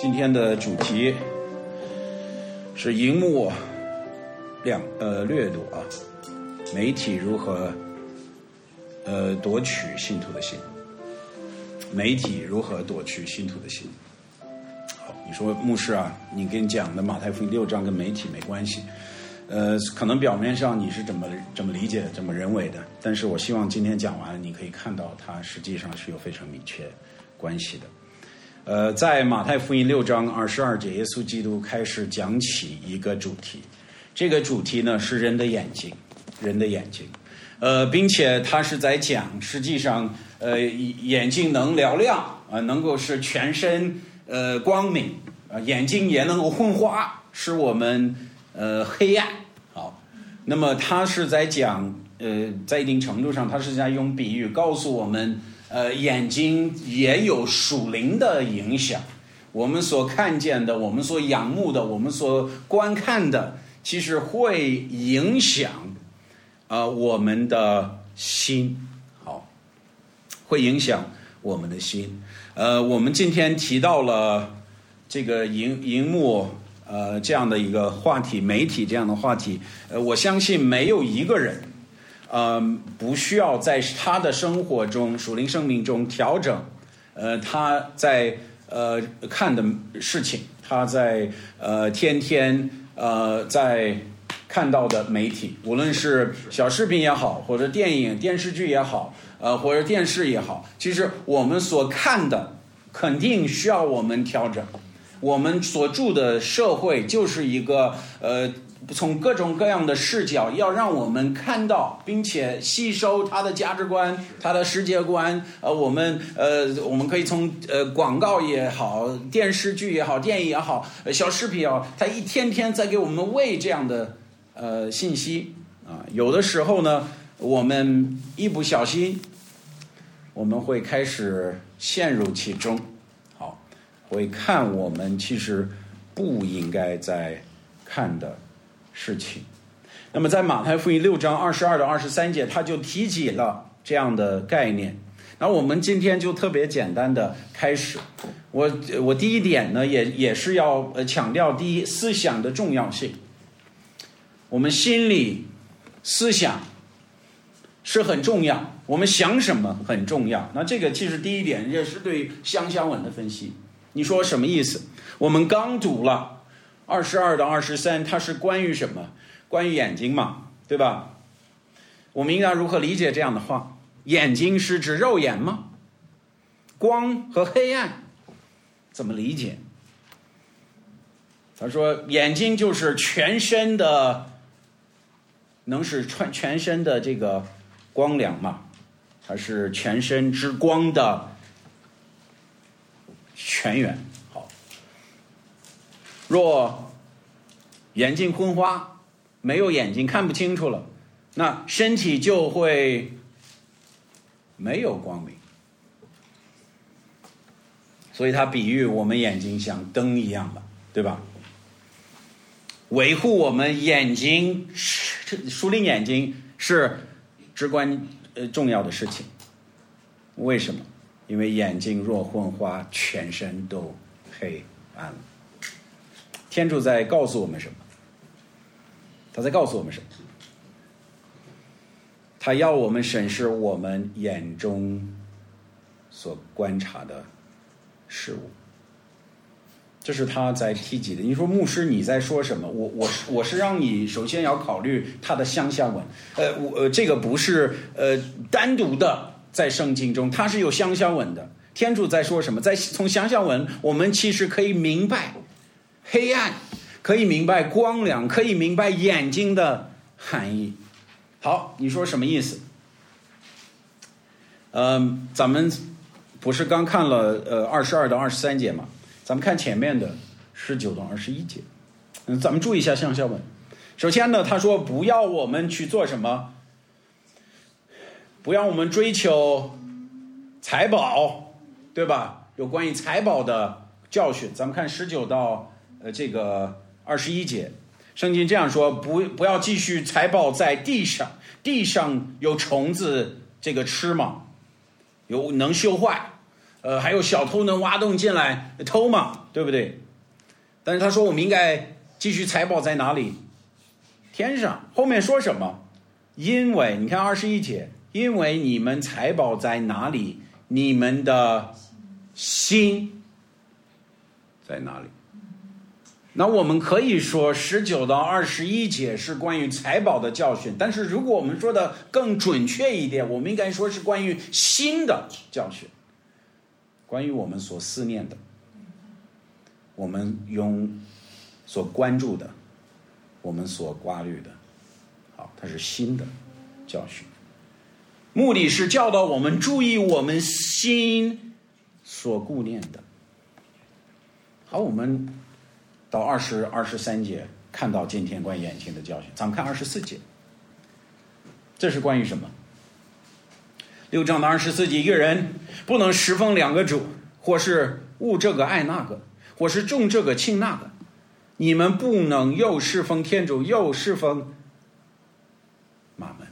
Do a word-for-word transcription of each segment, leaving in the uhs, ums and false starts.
今天的主题是荧幕两呃掠夺啊，媒体如何呃夺取信徒的心？媒体如何夺取信徒的心？好，你说牧师啊，你跟你讲的马太福音六章跟媒体没关系，呃，可能表面上你是怎么怎么理解、怎么认为的，但是我希望今天讲完，你可以看到它实际上是有非常密切关系的。呃，在马太福音六章二十二节，耶稣基督开始讲起一个主题，这个主题呢是人的眼睛，人的眼睛，呃，并且他是在讲，实际上，呃，眼睛能嘹亮啊、呃，能够使全身呃光明啊、呃，眼睛也能够昏花，使我们呃黑暗。好，那么他是在讲，呃，在一定程度上，他是在用比喻告诉我们。呃，眼睛也有属灵的影响，我们所看见的，我们所仰慕的，我们所观看的，其实会影响呃我们的心，好，会影响我们的心。呃，我们今天提到了这个荧荧幕呃这样的一个话题，媒体这样的话题，呃，我相信没有一个人。呃，不需要在他的生活中、属灵生命中调整，呃，他在呃看的事情，他在呃天天呃在看到的媒体，无论是小视频也好，或者电影、电视剧也好，呃，或者电视也好，其实我们所看的肯定需要我们调整。我们所住的社会就是一个呃。从各种各样的视角，要让我们看到，并且吸收他的价值观、他的世界观。呃，我们呃，我们可以从呃广告也好、电视剧也好、电影也好、呃、小视频也好，他一天天在给我们喂这样的呃信息啊。有的时候呢，我们一不小心，我们会开始陷入其中，好，会看我们其实不应该在看的事情。那么在马太福音六章二十二到二十三节，他就提起了这样的概念。然后我们今天就特别简单的开始。我我第一点呢，也也是要呃强调第一思想的重要性。我们心里思想是很重要，我们想什么很重要。那这个其实第一点也是对相相文的分析。你说什么意思？我们刚读了二十二到二十三，它是关于什么？关于眼睛嘛，对吧？我们应该如何理解这样的话？眼睛是指肉眼吗？光和黑暗怎么理解？他说眼睛就是全身的，能使全身的这个光亮嘛，它是全身之光的泉源。好，若眼睛昏花，没有眼睛看不清楚了，那身体就会没有光明。所以他比喻我们眼睛像灯一样的，对吧？维护我们眼睛，属灵眼睛是至关呃重要的事情。为什么？因为眼睛若昏花，全身都黑暗了。天主在告诉我们什么？他在告诉我们什么？他要我们审视我们眼中所观察的事物，这是他在提及的。你说牧师你在说什么？我我我是让你首先要考虑他的相像文，呃我呃这个不是呃单独的在圣经中，它是有相像文的。天主在说什么？在从相像文，我们其实可以明白黑暗，可以明白光亮，可以明白眼睛的含义。好，你说什么意思？呃，咱们不是刚看了呃二十二到二十三节吗？咱们看前面的十九到二十一节。嗯，咱们注意一下相像文。首先呢，他说不要我们去做什么？不要我们追求财宝，对吧？有关于财宝的教训。咱们看十九到呃这个二十一节。圣经这样说，不不要继续财宝在地上，地上有虫子这个吃嘛，有能锈坏， 呃，还有小偷能挖洞进来偷嘛，对不对？但是他说我们应该继续财宝在哪里？天上。后面说什么？因为你看二十一节，因为你们财宝在哪里，你们的心在哪里？那我们可以说十九到二十一节是关于财宝的教训，但是如果我们说的更准确一点，我们应该说是关于心的教训，关于我们所思念的，我们用所关注的，我们所挂虑的。好，它是心的教训，目的是教导我们注意我们心所顾念的。好，我们到二十二十三节看到今天关于眼睛的教训，咱们看二十四节，这是关于什么？六章的二十四节，一个人不能侍奉两个主，或是恶这个爱那个，或是重这个轻那个。你们不能又侍奉天主，又侍奉马门。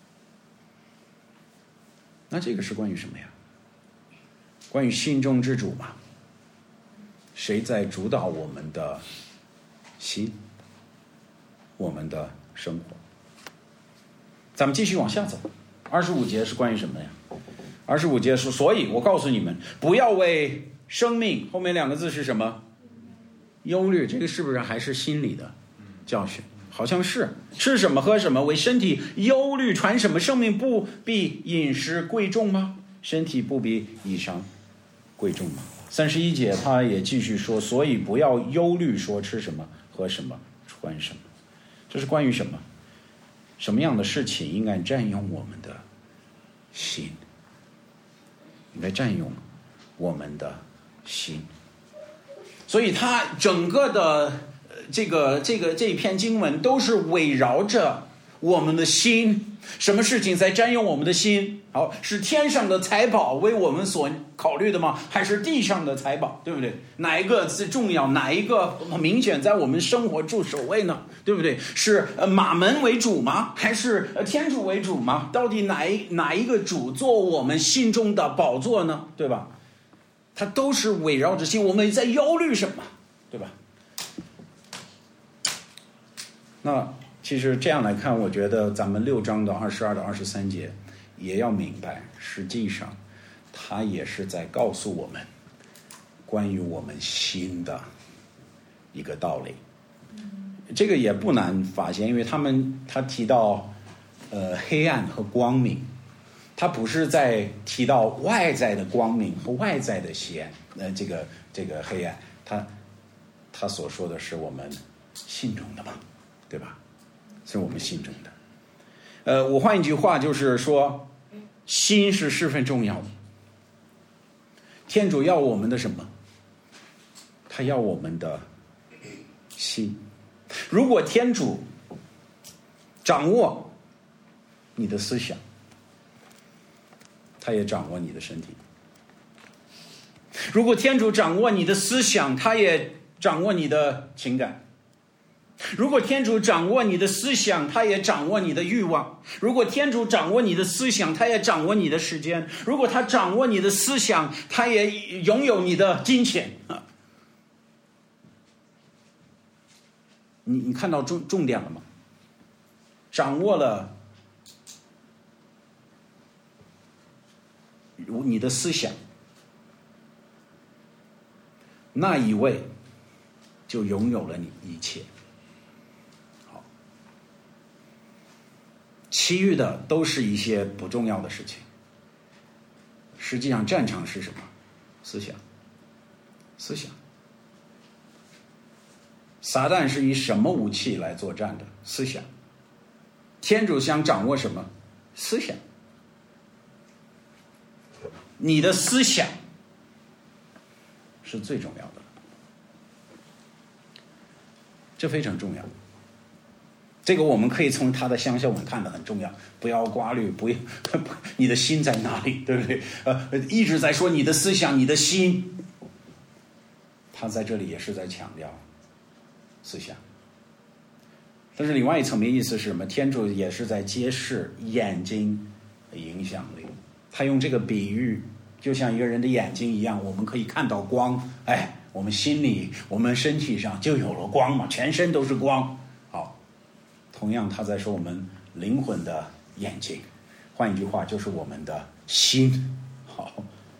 那这个是关于什么呀？关于心中之主嘛？谁在主导我们的心，我们的生活？咱们继续往下走。二十五节是关于什么呀？二十五节是，所以我告诉你们，不要为生命，后面两个字是什么？忧虑。这个是不是还是心理的教训？好像是。吃什么喝什么为身体忧虑，传什么生命不比饮食贵重吗？身体不比衣裳贵重吗？三十一节他也继续说，所以不要忧虑说吃什么喝什么穿什么。这是关于什么？什么样的事情应该占用我们的心？应该占用我们的心。所以他整个的这个这个这一篇经文都是围绕着我们的心，什么事情在占用我们的心？好，是天上的财宝为我们所考虑的吗？还是地上的财宝？对不对？哪一个最重要？哪一个明显在我们生活住首位呢？对不对？是马门为主吗？还是天主为主吗？到底哪一哪一个主做我们心中的宝座呢？对吧？它都是围绕着心，我们在忧虑什么？对吧？那其实这样来看，我觉得咱们六章的二十二到二十三节也要明白，实际上他也是在告诉我们关于我们心的一个道理。这个也不难发现，因为他们他提到呃黑暗和光明，他不是在提到外在的光明和外在的黑暗，呃这个这个黑暗，他他所说的是我们心中的嘛，对吧？是我们心中的。呃，我换一句话就是说，心是十分重要的。天主要我们的什么？他要我们的心。如果天主掌握你的思想，他也掌握你的身体。如果天主掌握你的思想，他也掌握你的情感。如果天主掌握你的思想，他也掌握你的欲望。如果天主掌握你的思想，他也掌握你的时间。如果他掌握你的思想，他也拥有你的金钱。你你看到重重点了吗？掌握了你的思想，那一位就拥有了你一切。好，其余的都是一些不重要的事情。实际上战场是什么？思想。思想。撒旦是以什么武器来作战的？思想。天主想掌握什么？思想。你的思想是最重要的，这非常重要。这个我们可以从他的乡校文看得很重要，不要挂虑，不要你的心在哪里，对不对？呃，一直在说你的思想，你的心，他在这里也是在强调思想。但是另外一层面意思是什么？天主也是在揭示眼睛的影响力。他用这个比喻就像一个人的眼睛一样，我们可以看到光，哎，我们心里我们身体上就有了光嘛，全身都是光。好，同样他在说我们灵魂的眼睛，换一句话就是我们的心。好，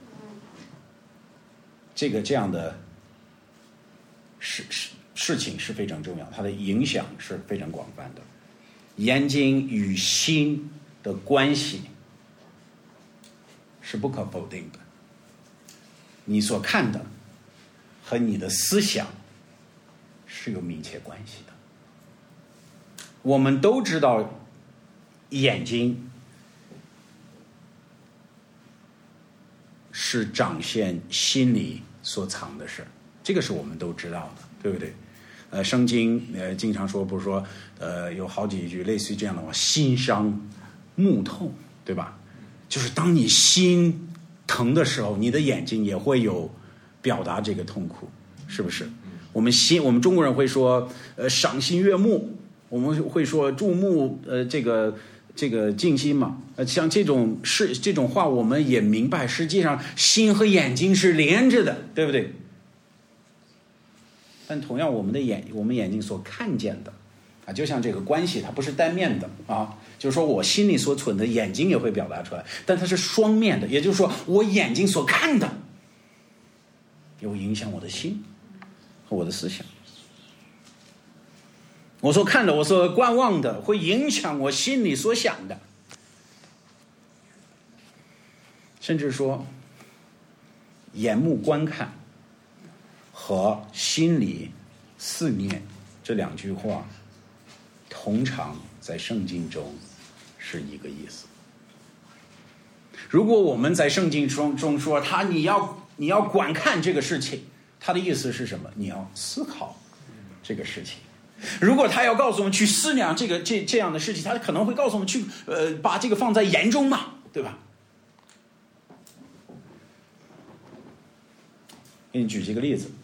这个这样的事事事情是非常重要，它的影响是非常广泛的。眼睛与心的关系是不可否定的，你所看的和你的思想是有密切关系的。我们都知道眼睛是彰显心里所藏的事，这个是我们都知道的，对不对？呃，圣经呃经常说，不是说呃有好几句类似于这样的话，心伤目痛，对吧？就是当你心疼的时候，你的眼睛也会有表达这个痛苦，是不是？我们心，我们中国人会说，呃，赏心悦目，我们会说注目，呃，这个这个静心嘛。呃，像这种是这种话，我们也明白，实际上心和眼睛是连着的，对不对？但同样，我们的眼，我们眼睛所看见的，啊，就像这个关系，它不是单面的啊。就是说我心里所存的，眼睛也会表达出来，但它是双面的，也就是说我眼睛所看的有影响我的心和我的思想，我所看的，我所观望的会影响我心里所想的，甚至说眼目观看和心里思念这两句话通常在圣经中是一个意思。如果我们在圣经中中说他你要你要观看这个事情，他的意思是什么？你要思考这个事情。如果他要告诉我们去思量这个这这样的事情，他可能会告诉我们去呃把这个放在眼中嘛，对吧？给你举几个例子，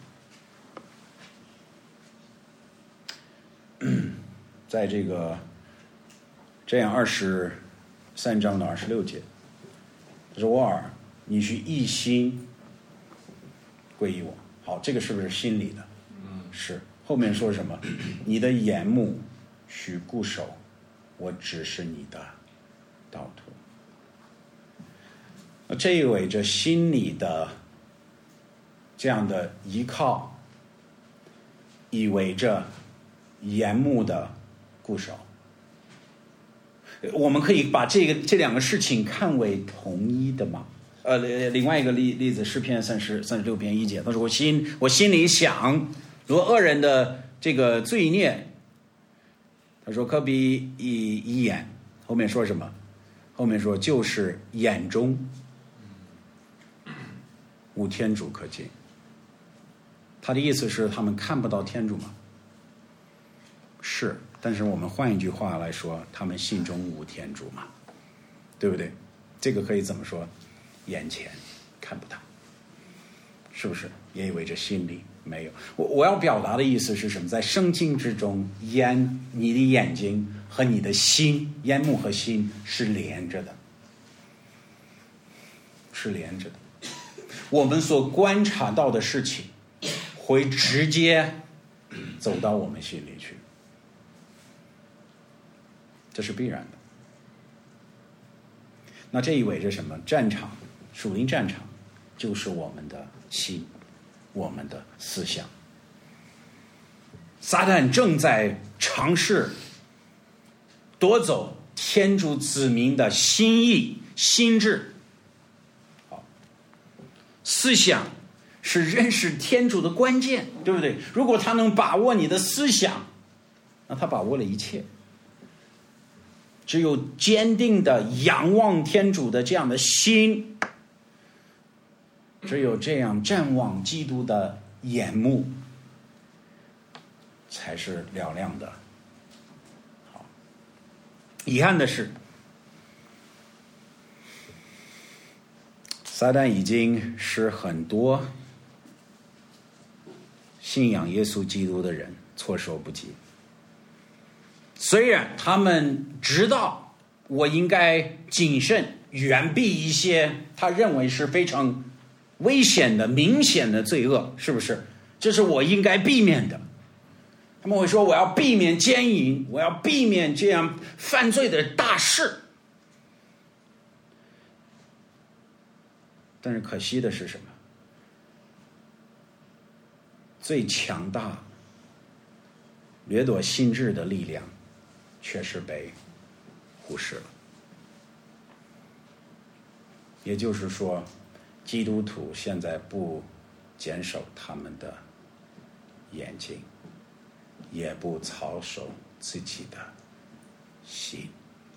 在这个这样二十三章的二十六节，他说：“我耳，你去一心归于我。”好，这个是不是心里的？嗯，是。后面说什么？你的眼目须固守，我指示你的道途。这意味着心里的这样的依靠，意味着眼目的固守。我们可以把这个这两个事情看为同一的吗？呃，另外一个例例子，诗篇三十三十六篇一节，他说：“我心我心里想，如果恶人的这个罪孽，他说可比一一眼。”后面说什么？后面说就是眼中无天主可见。他的意思是他们看不到天主吗？是，但是我们换一句话来说，他们心中无天主嘛，对不对？这个可以怎么说？眼前看不到，是不是？也意味着心里没有。我我要表达的意思是什么？在圣经之中，眼你的眼睛和你的心，眼目和心是连着的，是连着的。我们所观察到的事情，会直接走到我们心里去，这是必然的。那这意味着什么？战场，属灵战场，就是我们的心，我们的思想。撒旦正在尝试夺走天主子民的心意、心智。好，思想是认识天主的关键，对不对？如果他能把握你的思想，那他把握了一切。只有坚定的仰望天主的这样的心，只有这样瞻望基督的眼目，才是嘹亮的。好，遗憾的是，撒旦已经使很多信仰耶稣基督的人措手不及。虽然他们知道我应该谨慎远避一些他认为是非常危险的明显的罪恶，是不是？这是我应该避免的。他们会说我要避免奸淫，我要避免这样犯罪的大事。但是可惜的是什么？最强大掠夺心智的力量却是被忽视了。也就是说，基督徒现在不坚守他们的眼睛，也不操守自己的心。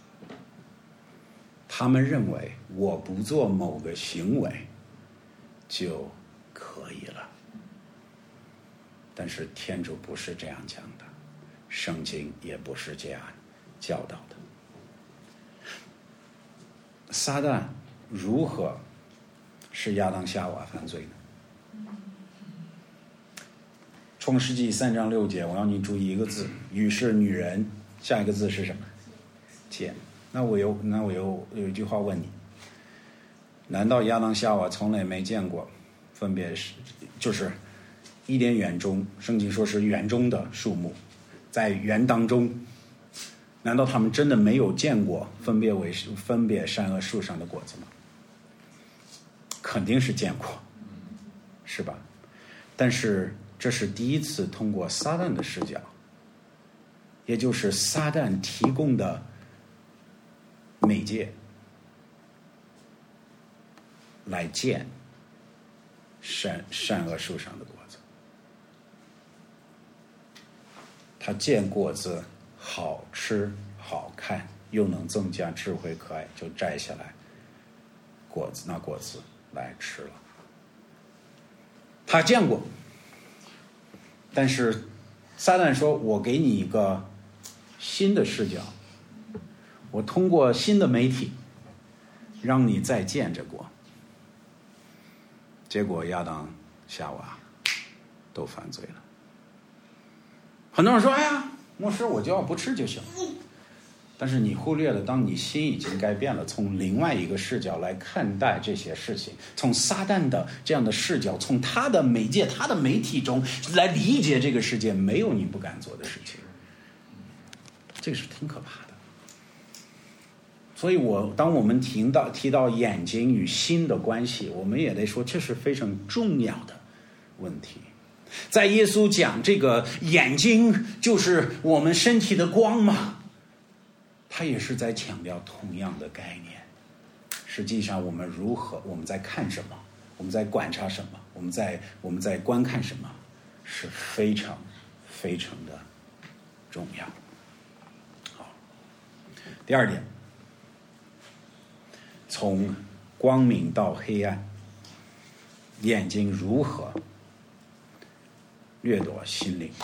他们认为我不做某个行为就可以了，但是天主不是这样讲的，圣经也不是这样教导的。撒旦如何使亚当夏娃犯罪呢？创世纪三章六节，我要你注意一个字，于是女人，下一个字是什么？见。那我有那我有有一句话问你，难道亚当夏娃从来没见过分别是就是伊甸园中，圣经说是园中的树木，在园当中，难道他们真的没有见过分别为分别善恶树上的果子吗？肯定是见过，是吧？但是这是第一次通过撒旦的视角，也就是撒旦提供的媒介来见善善恶树上的果子。他见果子好吃好看，又能增加智慧可爱，就摘下来果子那果子来吃了。他见过，但是撒旦说我给你一个新的视角，我通过新的媒体让你再见这果。结果亚当夏娃都犯罪了。很多人说哎呀牧师我就要不吃就行，但是你忽略了当你心已经改变了，从另外一个视角来看待这些事情，从撒旦的这样的视角，从他的媒介他的媒体中来理解这个世界，没有你不敢做的事情，这个是挺可怕的。所以我当我们提到提到眼睛与心的关系，我们也得说这是非常重要的问题。在耶稣讲这个眼睛就是我们身体的光嘛，他也是在强调同样的概念。实际上我们如何，我们在看什么，我们在观察什么，我们在我们在观看什么，是非常非常的重要。好，第二点，从光明到黑暗，眼睛如何掠夺心灵。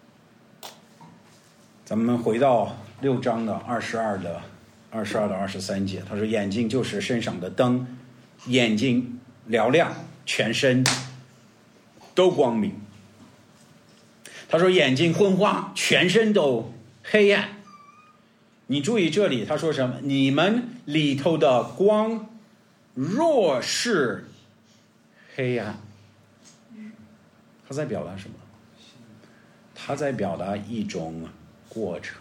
咱们回到六章的二十二的二十二到二十三节，他说眼睛就是身上的灯，眼睛嘹亮，全身都光明。他说眼睛昏花，全身都黑暗。你注意这里他说什么？你们里头的光若是黑暗。他在表达什么？他在表达一种过程。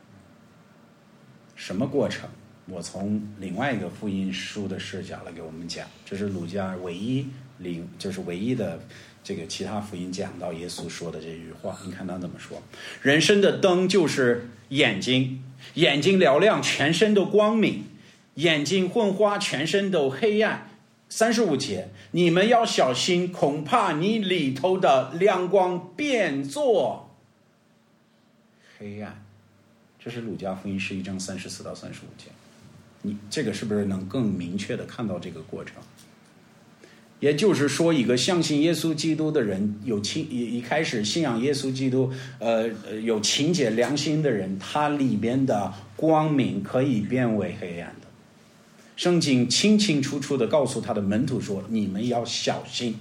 什么过程？我从另外一个福音书的视角来给我们讲，这是路加唯一领就是唯一的这个其他福音讲到耶稣说的这句话。你看他怎么说？人生的灯就是眼睛，眼睛嘹亮，全身都光明；眼睛昏花，全身都黑暗。三十五节，你们要小心，恐怕你里头的亮光变作黑暗。这是路加福音十一章三十四到三十五节。你这个是不是能更明确的看到这个过程？也就是说，一个相信耶稣基督的人，有情一开始信仰耶稣基督，呃，有情节良心的人，他里边的光明可以变为黑暗的。圣经清清楚楚的告诉他的门徒说：“你们要小心，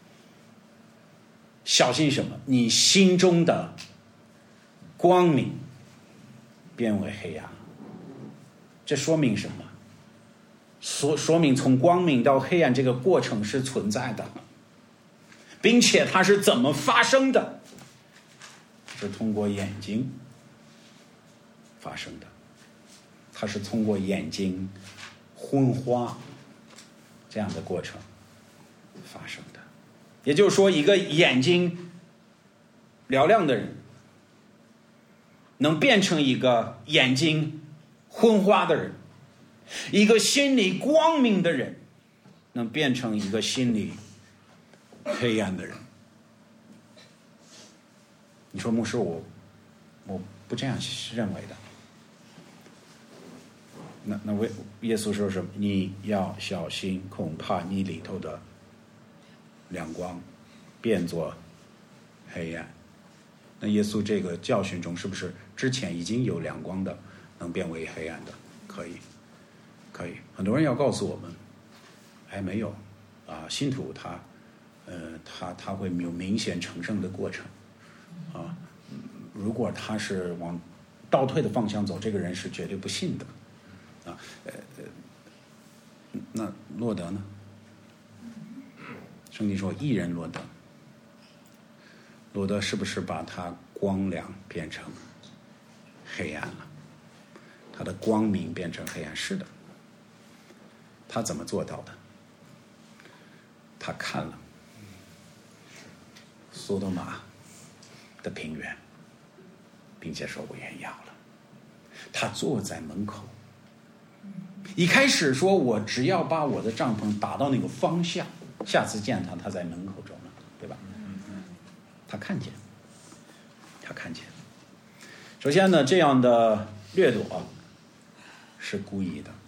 小心什么？你心中的光明变为黑暗。” 这说明什么？说说明从光明到黑暗这个过程是存在的，并且它是怎么发生的？是通过眼睛发生的，它是通过眼睛昏花这样的过程发生的。也就是说，一个眼睛嘹亮的人能变成一个眼睛昏花的人，一个心里光明的人能变成一个心里黑暗的人。你说牧师，我我不这样认为的。那那为耶稣说什么？你要小心，恐怕你里头的亮光变作黑暗。那耶稣这个教训中，是不是之前已经有亮光的能变为黑暗的？可以，可以。很多人要告诉我们，哎，没有啊，信徒他，呃，他他会有明显成圣的过程啊。如果他是往倒退的方向走，这个人是绝对不信的啊。呃呃，那落得呢？圣经说，义人落得。罗德是不是把他光亮变成黑暗了？他的光明变成黑暗？是的。他怎么做到的？他看了索多玛的平原，并且说我也要了。他坐在门口，一开始说我只要把我的帐篷打到那个方向，下次见他他在门口中了，对吧？他看见，他看见。首先呢，这样的掠夺是故意的，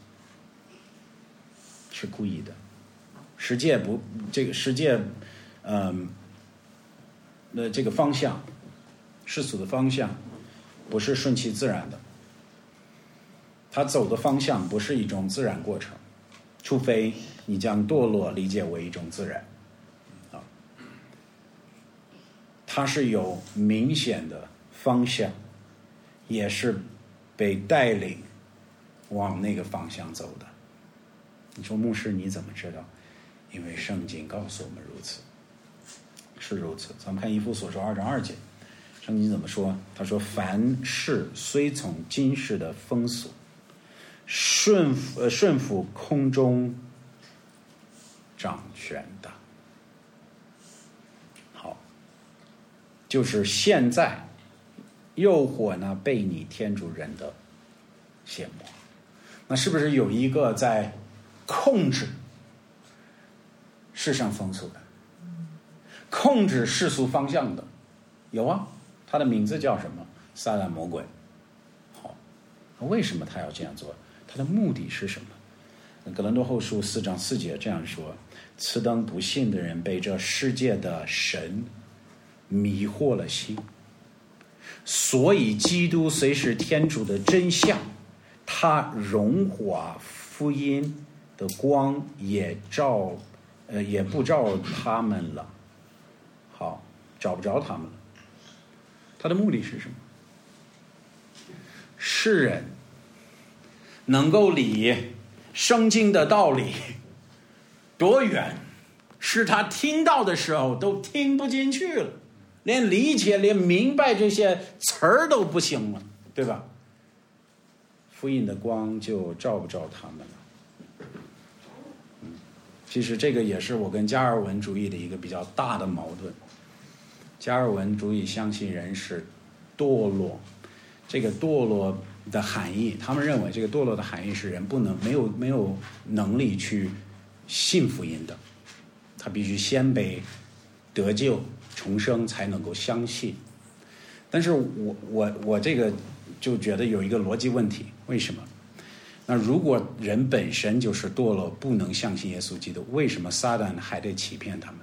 是故意的。世界不，这个世界，嗯，那这个方向，世俗的方向，不是顺其自然的。他走的方向不是一种自然过程，除非你将堕落理解为一种自然。它是有明显的方向，也是被带领往那个方向走的。你说牧师你怎么知道？因为圣经告诉我们如此，是如此。咱们看以弗所书二章二节，圣经怎么说？他说：凡事虽从今世的风俗，顺服呃顺服空中掌权的。就是现在诱惑呢被你天主人的邪魔，那是不是有一个在控制世上风俗的，控制世俗方向的？有啊，他的名字叫什么？撒旦魔鬼。好，为什么他要这样做？他的目的是什么？哥林多后书四章四节这样说：此等不信的人被这世界的神迷惑了心，所以基督虽是天主的真相，他荣华福音的光也照呃也不照他们了。好，找不着他们了。他的目的是什么？世人能够理圣经的道理多远，是他听到的时候都听不进去了，连理解连明白这些词儿都不行了，对吧？福音的光就照不着他们了。嗯，其实这个也是我跟加尔文主义的一个比较大的矛盾。加尔文主义相信人是堕落，这个堕落的含义，他们认为这个堕落的含义是人不能没有没有能力去信福音的，他必须先被得救重生才能够相信。但是我我我这个就觉得有一个逻辑问题，为什么？那如果人本身就是堕落，不能相信耶稣基督，为什么撒旦还得欺骗他们？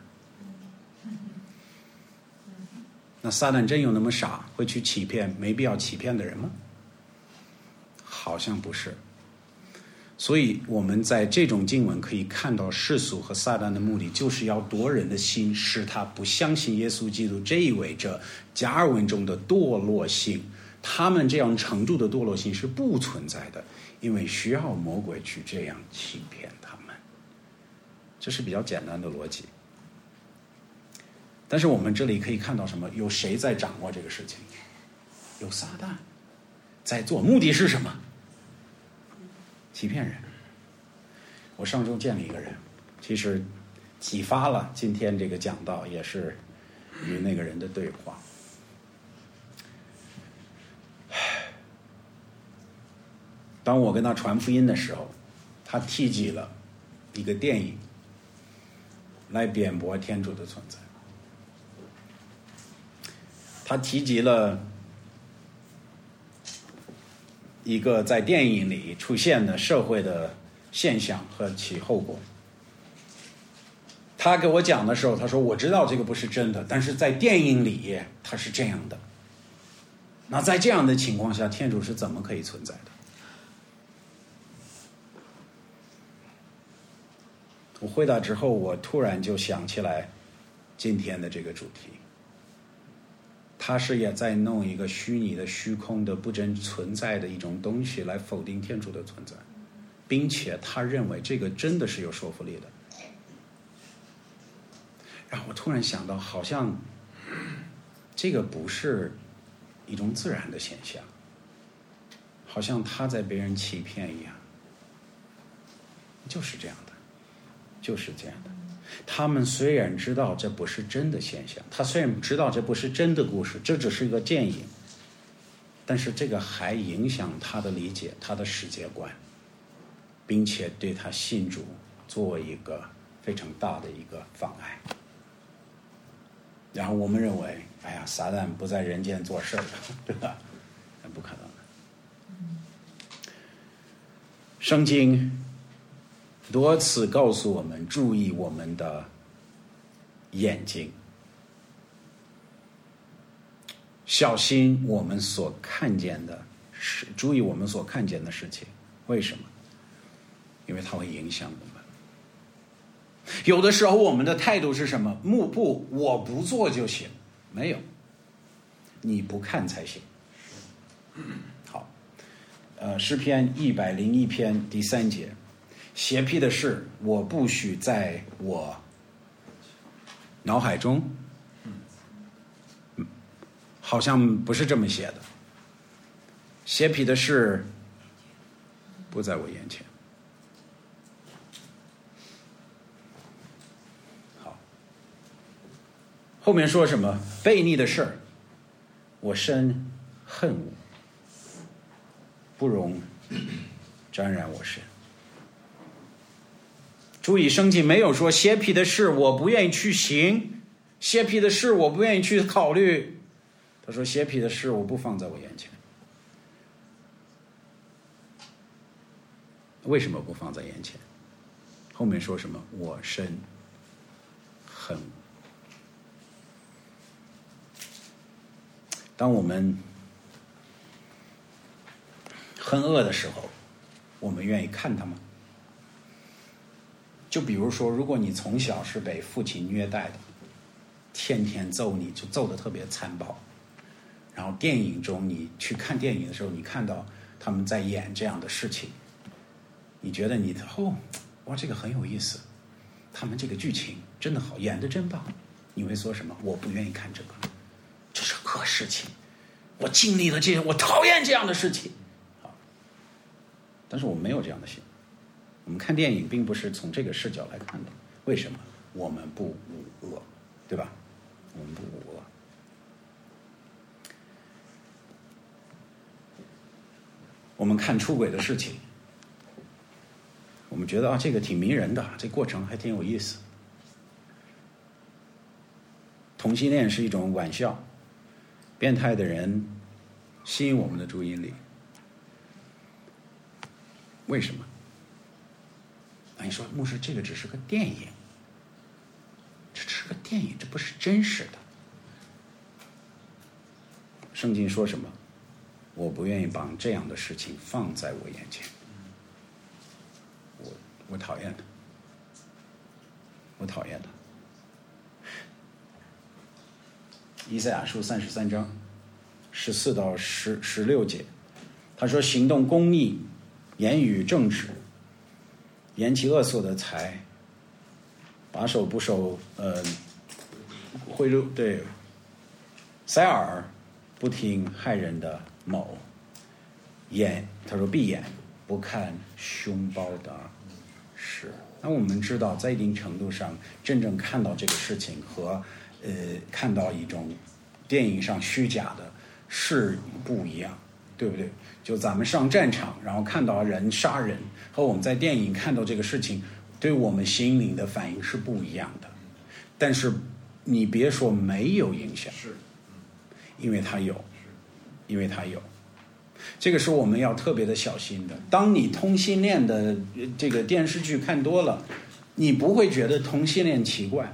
那撒旦真有那么傻，会去欺骗没必要欺骗的人吗？好像不是。所以我们在这种经文可以看到，世俗和撒旦的目的就是要夺人的心，使他不相信耶稣基督这一位这加尔文中的堕落性他们这样程度的堕落性是不存在的，因为需要魔鬼去这样欺骗他们。这是比较简单的逻辑。但是我们这里可以看到什么？有谁在掌握这个事情？有撒旦在做，目的是什么？欺骗人。我上周见了一个人，其实启发了今天这个讲道，也是与那个人的对话。当我跟他传福音的时候，他提及了一个电影来辩驳天主的存在。他提及了一个在电影里出现的社会的现象和其后果。他给我讲的时候，他说我知道这个不是真的，但是在电影里它是这样的。那在这样的情况下，天主是怎么可以存在的？我回答之后，我突然就想起来今天的这个主题。他是也在弄一个虚拟的、虚空的、不真存在的一种东西来否定天主的存在，并且他认为这个真的是有说服力的。然后我突然想到，好像这个不是一种自然的现象，好像他在被人欺骗一样。就是这样的，就是这样的。他们虽然知道这不是真的现象，他虽然知道这不是真的故事，这只是一个电影，但是这个还影响他的理解，他的世界观，并且对他信主做一个非常大的一个妨碍。然后我们认为，哎呀，撒旦不在人间做事儿，对吧？那不可能的。圣经多次告诉我们注意我们的眼睛，小心我们所看见的事，注意我们所看见的事情。为什么？因为它会影响我们。有的时候我们的态度是什么？幕不，我不做就行。没有，你不看才行。好，呃，诗篇一百零一篇第三节。邪僻的事，我不许在我脑海中。嗯，好像不是这么写的。邪僻的事不在我眼前。好，后面说什么？悖逆的事，我深恨恶，不容沾染我身。注意，圣经没有说邪僻的事我不愿意去行，邪僻的事我不愿意去考虑。他说邪僻的事我不放在我眼前。为什么不放在眼前？后面说什么？我深恨恶。当我们恨恶的时候，我们愿意看他吗？就比如说，如果你从小是被父亲虐待的，天天揍你，就揍得特别残暴，然后电影中你去看电影的时候，你看到他们在演这样的事情，你觉得你哦，哇，这个很有意思，他们这个剧情真的好，演得真棒。你会说什么？我不愿意看这个，这是恶事情，我经历了这些，我讨厌这样的事情。好，但是我没有这样的心。我们看电影并不是从这个视角来看的。为什么？我们不无恶，对吧？我们不无恶。我们看出轨的事情，我们觉得啊，这个挺迷人的，这过程还挺有意思。同性恋是一种玩笑，变态的人吸引我们的注意力。为什么？你说牧师，这个只是个电影，这只是个电影，这不是真实的。圣经说什么？我不愿意把这样的事情放在我眼前，我我讨厌它，我讨厌它。以赛亚书三十三章十四到十十六节，他说：“行动公义，言语正直，言其恶所的财，把守不守呃贿赂，对，塞耳不听害人的谋，眼他说闭眼不看凶暴的事。”那我们知道，在一定程度上，真正看到这个事情和呃看到一种电影上虚假的是不一样，对不对？就咱们上战场，然后看到人杀人，和我们在电影看到这个事情，对我们心灵的反应是不一样的。但是你别说没有影响， 是， 因为它有，因为它有。这个是我们要特别的小心的。当你同性恋的这个电视剧看多了，你不会觉得同性恋奇怪。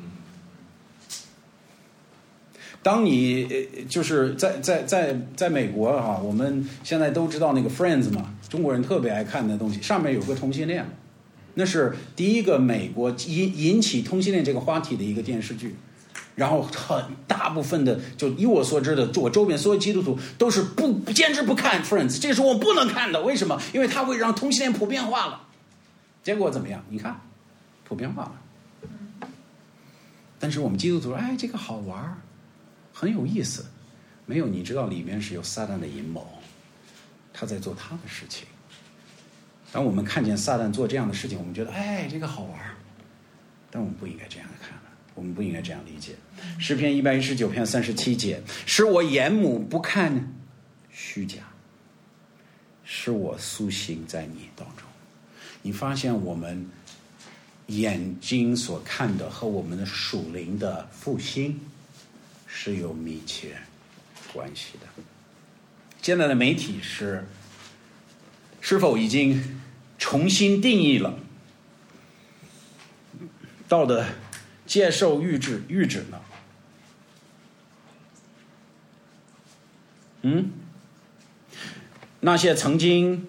当你就是在在在在美国哈、啊，我们现在都知道那个 Friends 嘛，中国人特别爱看的东西，上面有个同性恋，那是第一个美国引引起同性恋这个话题的一个电视剧。然后很大部分的，就以我所知的，我周边所有基督徒都是不坚持不看 Friends， 这是我不能看的。为什么？因为它会让同性恋普遍化了。结果怎么样？你看，普遍化了。但是我们基督徒说，哎，这个好玩，很有意思。没有，你知道里面是有撒旦的阴谋，他在做他的事情。当我们看见撒旦做这样的事情，我们觉得，哎，这个好玩，但我们不应该这样看。我们不应该这样理解。诗篇一百一十九篇三十七节，使我眼目不看虚假，使我苏醒在你当中。你发现我们眼睛所看的和我们的属灵的复兴是有密切关系的。现在的媒体是是否已经重新定义了道德接受预制预制呢？嗯，那些曾经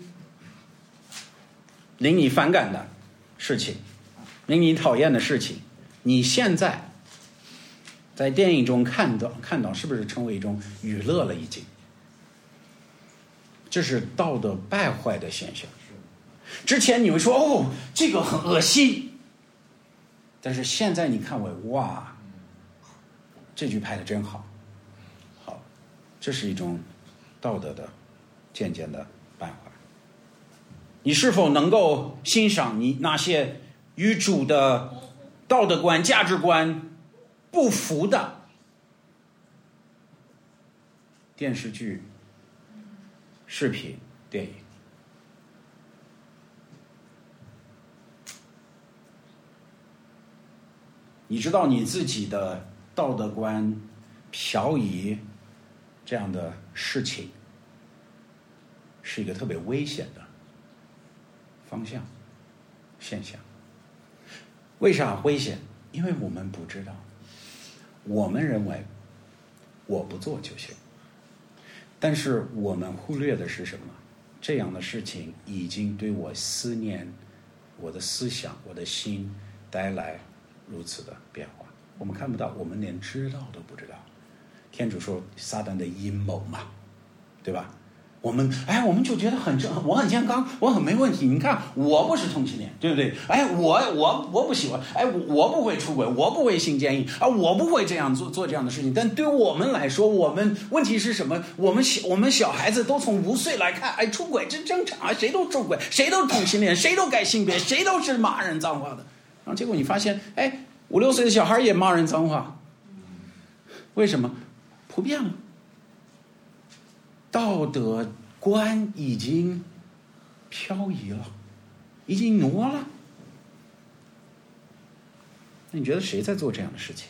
令你反感的事情，令你讨厌的事情，你现在在电影中看到看到，是不是成为一种娱乐了？已经，这是道德败坏的现象。之前你会说哦，这个很恶心。但是现在你看我，哇，这剧拍的真好，好，这是一种道德的渐渐的败坏。你是否能够欣赏你那些与主的道德观、价值观不符的电视剧、视频、电影？你知道你自己的道德观漂移这样的事情是一个特别危险的方向现象。为啥危险？因为我们不知道，我们认为我不做就行，但是我们忽略的是什么？这样的事情已经对我思念、我的思想、我的心带来如此的变化，我们看不到，我们连知道都不知道。天主说撒旦的阴谋嘛，对吧？我们哎，我们就觉得很正，我很健康，我很没问题。你看，我不是同性恋，对不对？哎，我我我不喜欢，哎，我不会出轨，我不会性奸淫啊，我不会这样做做这样的事情。但对我们来说，我们问题是什么？我们小我们小孩子都从五岁来看，哎，出轨这正常啊，谁都出轨，谁都同性恋，谁都改性别，谁都是骂人脏话的。然后结果你发现，哎，五六岁的小孩也骂人脏话，为什么？普遍了，道德观已经漂移了，已经挪了。那你觉得谁在做这样的事情？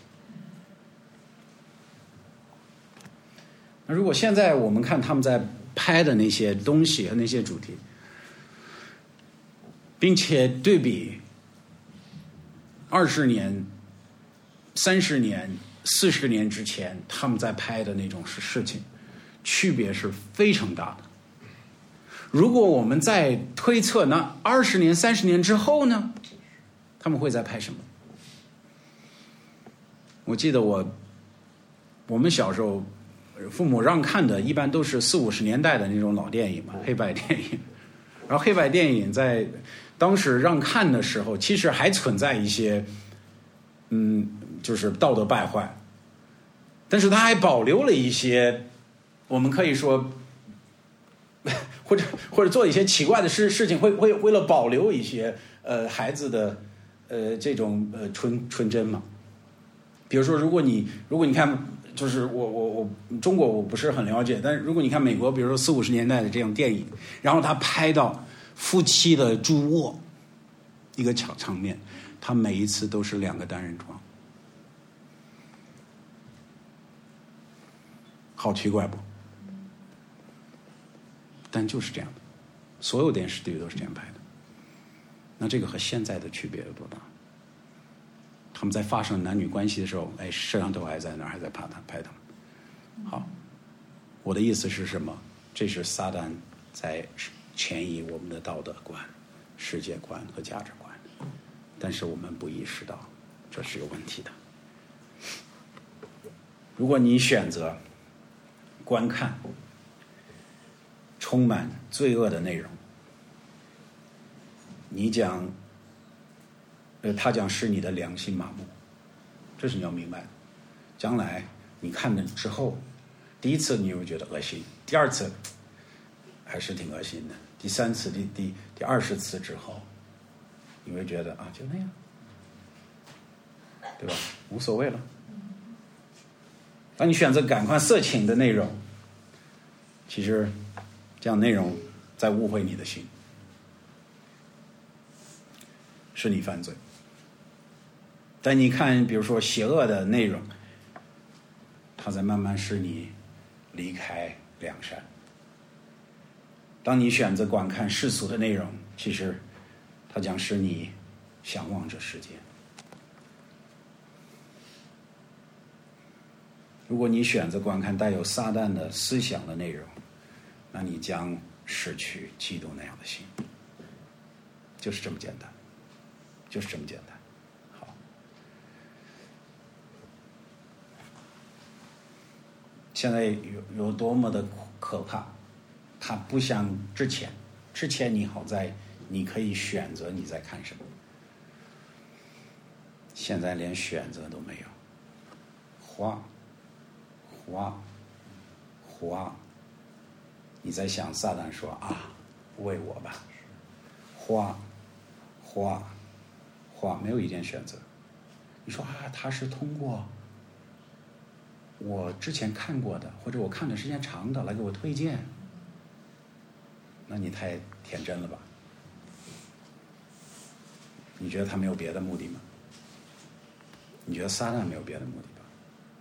那如果现在我们看他们在拍的那些东西和那些主题，并且对比二十年、三十年、四十年之前他们在拍的那种事情，区别是非常大的。如果我们在推测那二十年、三十年之后呢，他们会在拍什么？我记得我我们小时候父母让看的一般都是四五十年代的那种老电影嘛，黑白电影。然后黑白电影在当时让看的时候，其实还存在一些，嗯，就是道德败坏，但是他还保留了一些，我们可以说，或者或者做一些奇怪的事事情，会会为了保留一些呃孩子的呃这种呃纯纯真嘛。比如说，如果你如果你看。就是我我我中国我不是很了解，但是如果你看美国，比如说四五十年代的这样电影，然后他拍到夫妻的主卧一个场场面，他每一次都是两个单人床，好奇怪不？但就是这样的，所有电视剧都是这样拍的。那这个和现在的区别有多大？他们在发生男女关系的时候，哎，摄像头还在那儿，还在拍他拍他们。好，我的意思是什么？这是撒旦在潜移我们的道德观、世界观和价值观，但是我们不意识到这是有问题的。如果你选择观看充满罪恶的内容，你将。呃，它将使你的良心麻木，这是你要明白的。将来你看了之后，第一次你会觉得恶心，第二次还是挺恶心的，第三次、第第第二十次之后，你会觉得啊，就那样，对吧？无所谓了。当你选择赶快色情的内容，其实这样内容在误会你的心，是你犯罪。但你看，比如说邪恶的内容，它在慢慢使你离开良善。当你选择观看世俗的内容，其实它将使你向往这世界。如果你选择观看带有撒旦的思想的内容，那你将失去基督那样的心。就是这么简单，就是这么简单。好，现在有有多么的可怕，它不像之前，之前你好在你可以选择你在看什么，现在连选择都没有。花花花，你在想撒旦说啊，为我吧，花花花，没有一件选择。你说啊，他是通过我之前看过的，或者我看的时间长的来给我推荐，那你太天真了吧？你觉得他没有别的目的吗？你觉得撒旦没有别的目的吧？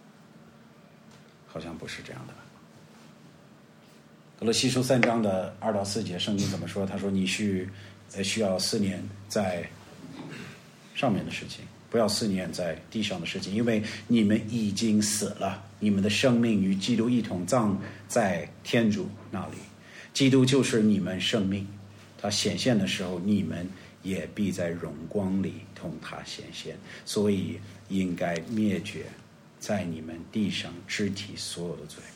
好像不是这样的吧。格罗西书三章的二到四节，圣经怎么说？他说：“你需呃需要思念在上面的事情，不要思念在地上的事情，因为你们已经死了，你们的生命与基督一同葬在天主那里。基督就是你们生命，他显现的时候，你们也必在荣光里同他显现，所以应该灭绝在你们地上肢体所有的罪。”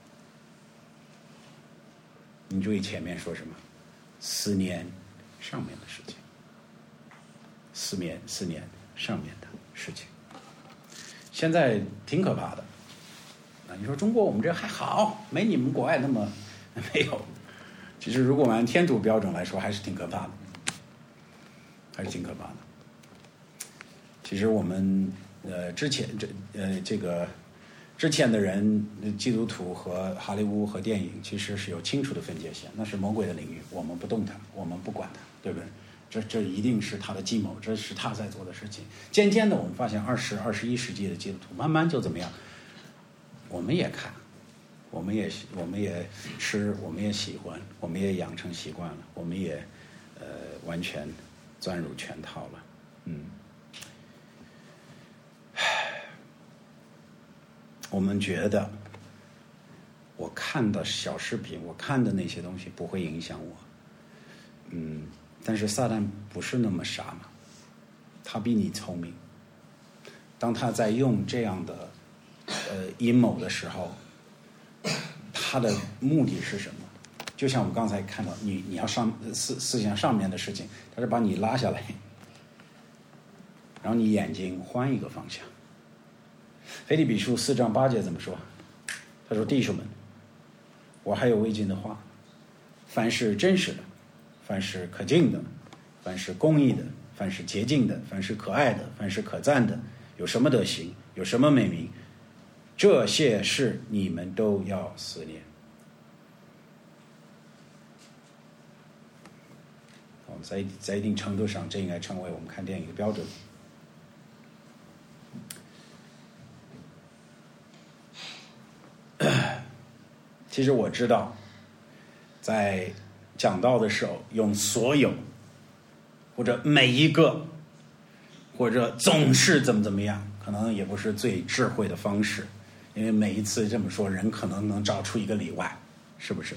你注意前面说什么？思念上面的事情，思念思念上面的事情。现在挺可怕的。啊，你说中国我们这还好，没你们国外那么没有。其实如果按天主标准来说，还是挺可怕的，还是挺可怕的。其实我们呃之前这呃这个。之前的人，基督徒和好莱坞和电影其实是有清楚的分界线，那是魔鬼的领域，我们不动它，我们不管它，对不对？这这一定是他的计谋，这是他在做的事情。渐渐的，我们发现二十二十一世纪的基督徒慢慢就怎么样？我们也看，我们也我们也吃，我们也喜欢，我们也养成习惯了，我们也呃完全钻入圈套了，嗯。我们觉得我看的小视频，我看的那些东西不会影响我，嗯，但是撒旦不是那么傻嘛，他比你聪明。当他在用这样的呃阴谋的时候， 它的目的是什么？就像我们刚才看到，你你要上思思想上面的事情，它是把你拉下来，然后你眼睛换一个方向。腓立比书四章八节怎么说？他说：“弟兄们，我还有未尽的话，凡是真实的，凡是可敬的，凡是公义的，凡是洁净的，凡是可爱的，凡是可赞的，有什么德行，有什么美名，这些事你们都要思念。”在在一定程度上，这应该成为我们看电影的标准。其实我知道，在讲道的时候，用所有或者每一个或者总是怎么怎么样，可能也不是最智慧的方式，因为每一次这么说，人可能能找出一个例外，是不是？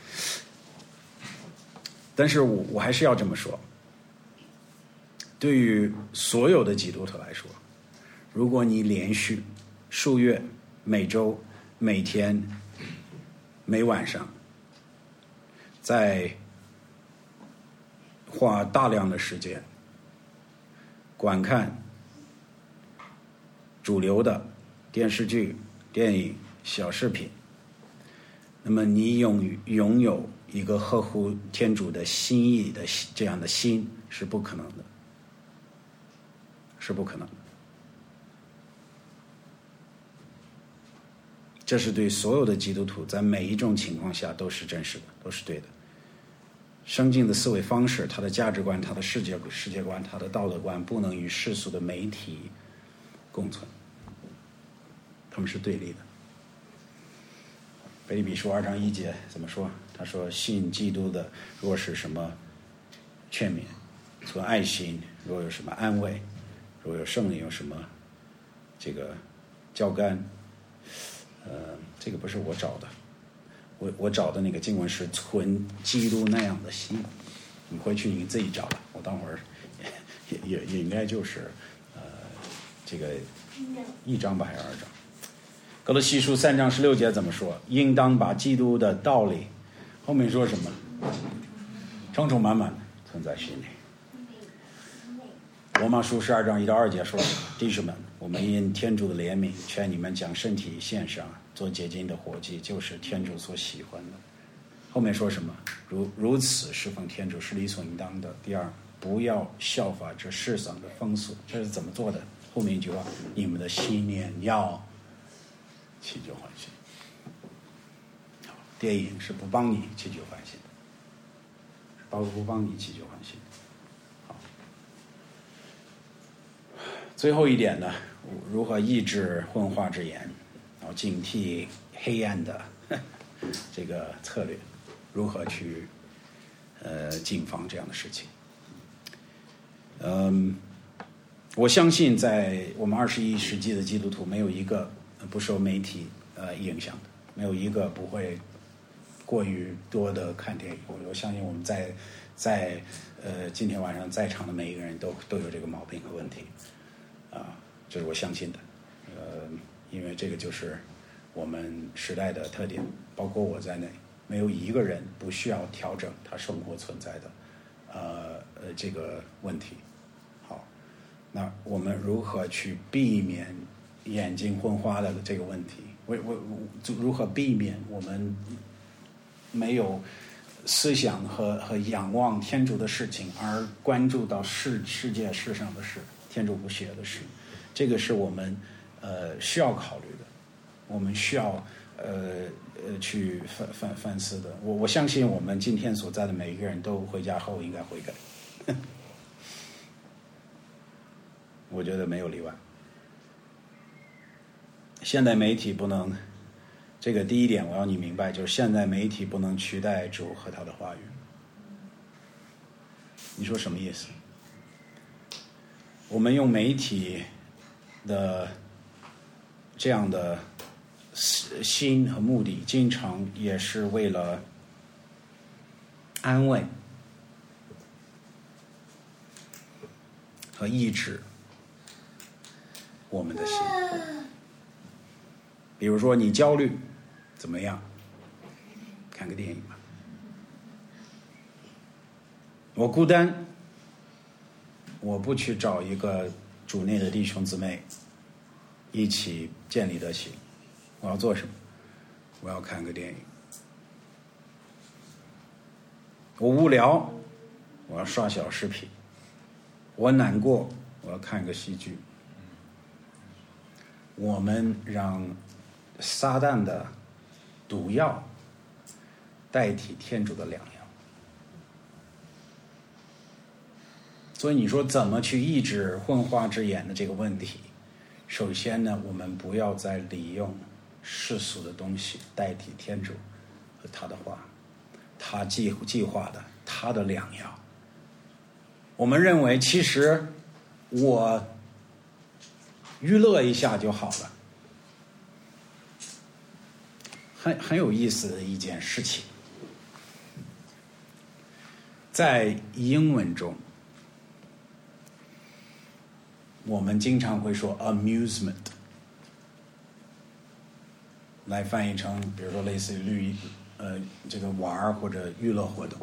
但是我我还是要这么说，对于所有的基督徒来说，如果你连续数月、每周、每天、每晚上，在花大量的时间观看主流的电视剧、电影、小视频，那么你拥拥有一个合乎天主的心意的这样的心是不可能的，是不可能的。这是对所有的基督徒在每一种情况下都是真实的，都是对的。圣经的思维方式，他的价值观，他的世界世界观，他的道德观，不能与世俗的媒体共存，他们是对立的。腓立比书二章一节怎么说？他说：“信基督的，若是什么劝勉，存爱心；若有什么安慰，若有圣灵有什么这个交干。”呃，这个不是我找的，我我找的那个经文是存基督那样的心，你回去你自己找吧。我等会儿也也也应该就是呃这个一章吧还是二章？哥罗西书三章十六节怎么说？应当把基督的道理，后面说什么？充充满满的存在心里。罗马书十二章一到二节说：“弟兄们，我们因天主的怜悯，劝你们将身体献上，做洁净的活祭，就是天主所喜欢的。”后面说什么？如如此侍奉天主是理所应当的。第二，不要效法这世上的风俗。这是怎么做的？后面一句话：你们的信念要祈求欢喜。电影是不帮你祈求欢喜的，包括不帮你祈求欢喜的。最后一点呢，如何抑制混化之言，然后警惕黑暗的这个策略，如何去呃谨防这样的事情。嗯，我相信在我们二十一世纪的基督徒，没有一个不受媒体呃影响的，没有一个不会过于多的看电影。我我相信我们在在呃今天晚上在场的每一个人都都有这个毛病和问题。啊，这是我相信的，呃，因为这个就是我们时代的特点，包括我在内，没有一个人不需要调整他生活存在的，呃呃这个问题。好，那我们如何去避免眼睛昏花的这个问题？我我如何避免我们没有思想和和仰望天主的事情，而关注到世世界世上的事？天主不写的事，这个是我们呃需要考虑的，我们需要呃呃去反反反思的。我我相信我们今天所在的每一个人都回家后应该悔改，我觉得没有例外。现代媒体不能，这个第一点我要你明白，就是现代媒体不能取代主和他的话语。你说什么意思？我们用媒体的这样的心和目的，经常也是为了安慰和抑制我们的心。比如说你焦虑， 怎么样？看个电影吧。我孤单，我不去找一个主内的弟兄姊妹一起建立德行，我要做什么？我要看个电影。我无聊，我要刷小视频。我难过，我要看个戏剧。我们让撒旦的毒药代替天主的良药。所以你说怎么去抑制昏花之眼的这个问题？首先呢，我们不要再利用世俗的东西代替天主和他的话，他计计划的他的良药。我们认为其实我娱乐一下就好了，很很有意思的一件事情。在英文中，我们经常会说 amusement 来翻译成比如说类似于呃这个玩或者娱乐活动。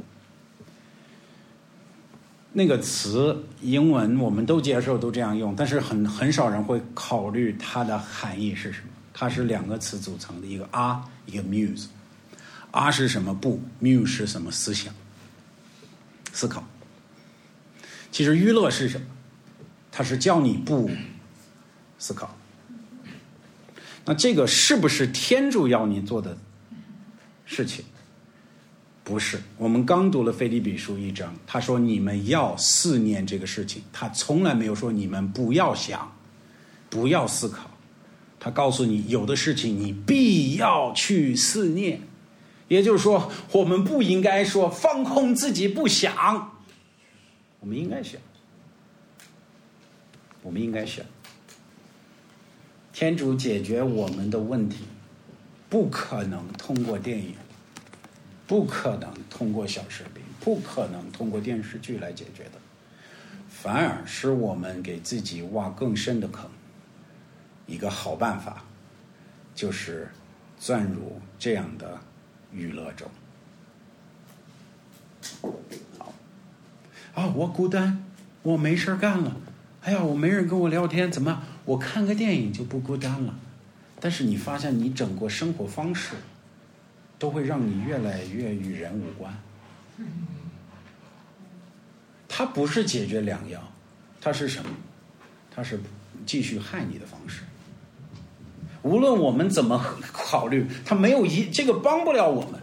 那个词英文我们都接受，都这样用，但是很很少人会考虑它的含义是什么。它是两个词组成的，一个 are 一个 muse。 are 是什么？不。 muse 是什么？思想思考。其实娱乐是什么？它是叫你不思考。那这个是不是天主要你做的事情？不是。我们刚读了腓立比书一章，他说你们要思念这个事情，他从来没有说你们不要想，不要思考。他告诉你有的事情你必要去思念。也就是说，我们不应该说放空自己不想，我们应该想，我们应该想。天主解决我们的问题不可能通过电影，不可能通过小视频，不可能通过电视剧来解决的，反而是我们给自己挖更深的坑。一个好办法就是钻入这样的娱乐中。好啊，我孤单，我没事干了，哎呀，我没人跟我聊天，怎么我看个电影就不孤单了？但是你发现你整个生活方式都会让你越来越与人无关。它不是解决良药，它是什么？它是继续害你的方式。无论我们怎么考虑，它没有一这个帮不了我们，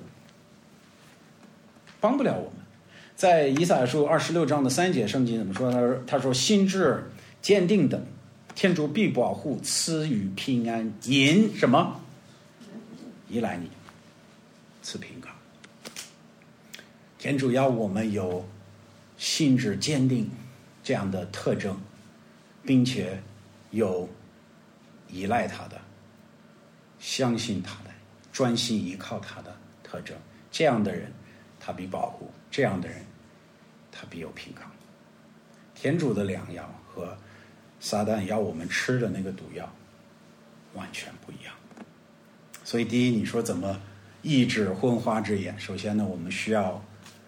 帮不了我们。在以赛亚书二十六章的三节，圣经怎么说？他说：“他说心志坚定的，天主必保护，赐予平安，引什么？依赖你，赐平安。”天主要我们有心志坚定这样的特征，并且有依赖他的、相信他的、专心依靠他的特征。这样的人他必保护，这样的人他必有平康。天主的良药和撒旦要我们吃的那个毒药完全不一样。所以第一，你说怎么抑制昏花之眼？首先呢，我们需要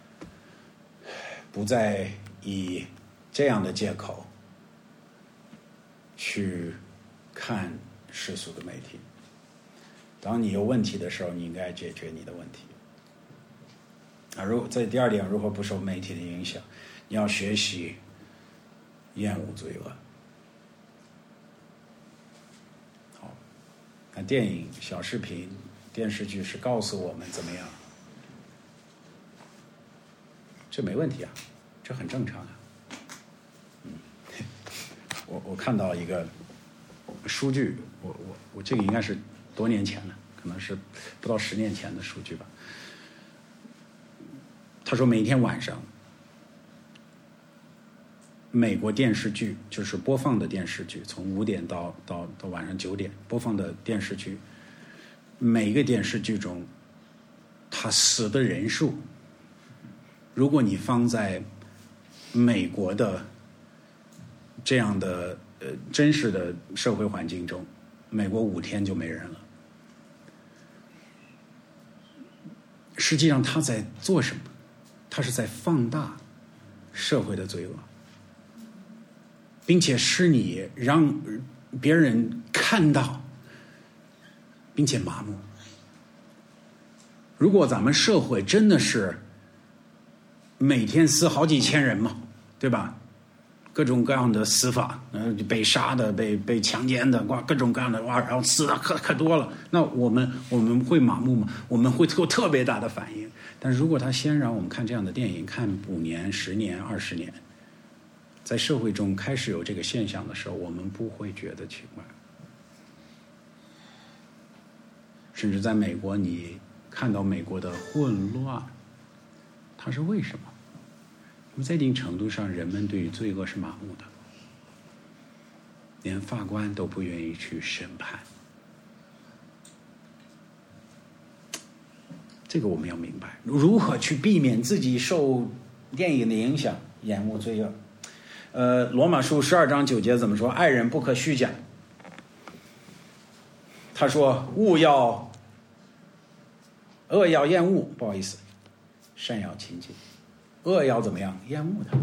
不再以这样的借口去看世俗的媒体。当你有问题的时候，你应该解决你的问题。啊，如在第二点，如何不受媒体的影响？你要学习厌恶罪恶。好，那电影、小视频、电视剧是告诉我们怎么样？这没问题啊，这很正常啊。嗯，我我看到一个数据，我我我这个应该是多年前的，可能是不到十年前的数据吧。他说每天晚上，美国电视剧就是播放的电视剧，从五点到到到晚上九点播放的电视剧，每个电视剧中，他死的人数，如果你放在美国的这样的呃真实的社会环境中，美国五天就没人了。 实际上他在做什么？他是在放大社会的罪恶，并且使你让别人看到，并且麻木。如果咱们社会真的是每天死好几千人嘛，对吧？各种各样的死法，呃，被杀的、被被强奸的，哇，各种各样的哇，然后死的可可多了。那我们我们会麻木吗？我们会有特别大的反应。但是如果他先让我们看这样的电影，看五年、十年、二十年，在社会中开始有这个现象的时候，我们不会觉得奇怪。甚至在美国，你看到美国的混乱，它是为什么？因为在一定程度上，人们对于罪恶是麻木的，连法官都不愿意去审判。这个我们要明白，如何去避免自己受电影的影响，延误罪恶。呃，罗马书十二章九节怎么说？爱人不可虚假。他说：恶要恶要厌恶，不好意思，善要亲近。恶要怎么样？厌恶它。